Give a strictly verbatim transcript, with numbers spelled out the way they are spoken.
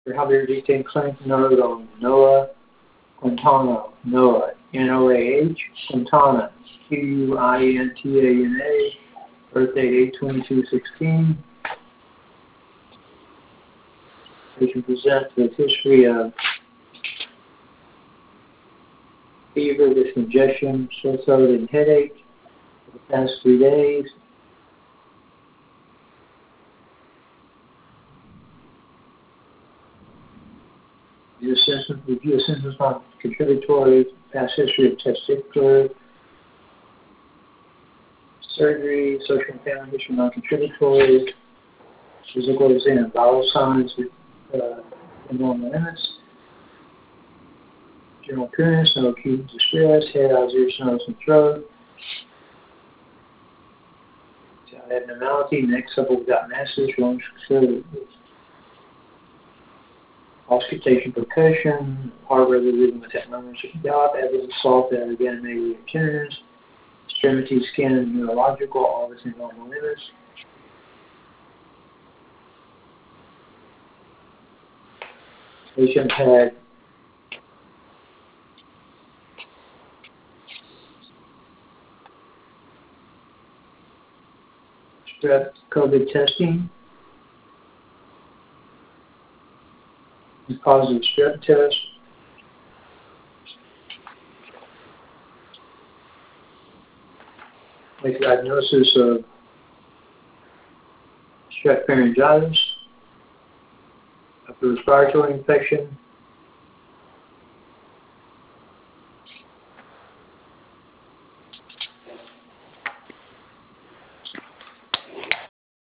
Rehabilitating Clinic note on Noah Quintana. Noah, N O A H, Quintana, Q U I N T A N A, birthday eight twenty-two sixteen. Patient presents with history of fever, discongestion, sore throat, and headache for the past three days. Review symptoms, review symptoms on contributory, past history of testicular surgery, social and family history non-contributory, physical exam, bowel signs with uh, normal limits, general appearance, no acute distress, head, eyes, ears, nose, and throat, abnormality, neck supple without masses, lungs filled with auscultation, percussion, heart rate rhythm without murmurs of doubt, evidence salt that again may be appearance, extremity, skin, and neurological, all within normal limits. Patient had strep COVID testing, positive strep test, make diagnosis of strep pharyngitis, upper respiratory infection,